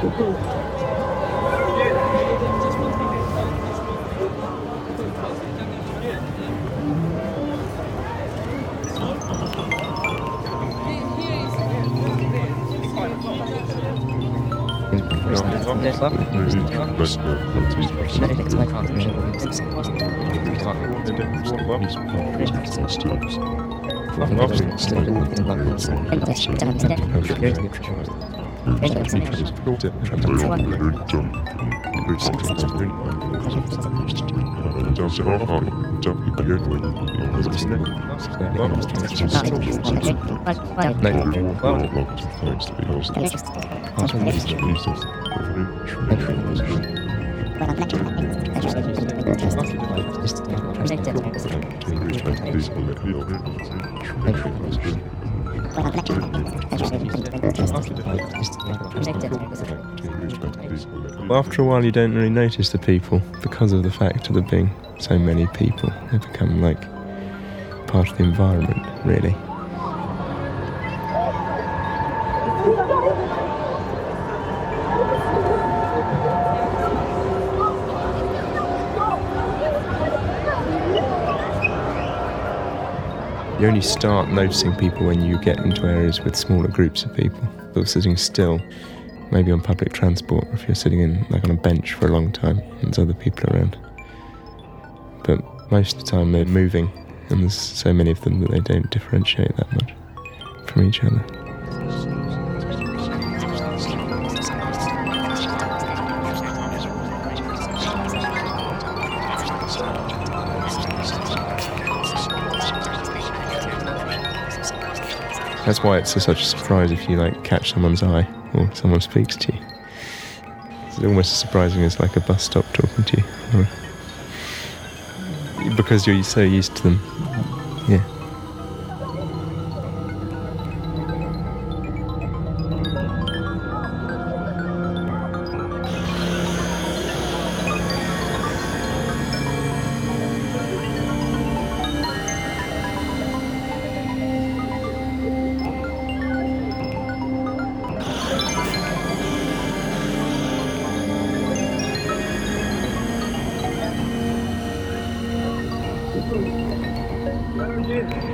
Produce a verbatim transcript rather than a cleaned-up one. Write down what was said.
After a while you don't really notice the people because of the fact of there being so many people. They become like part of the environment, really. You only start noticing people when you get into areas with smaller groups of people. People sitting still, maybe on public transport, or if you're sitting in like on a bench for a long time and there's other people around. But most of the time they're moving, and there's so many of them that they don't differentiate that much from each other. That's why it's a, such a surprise if you like catch someone's eye or someone speaks to you. It's almost as surprising as like a bus stop talking to you, or, because you're so used to them. Yeah. Yeah.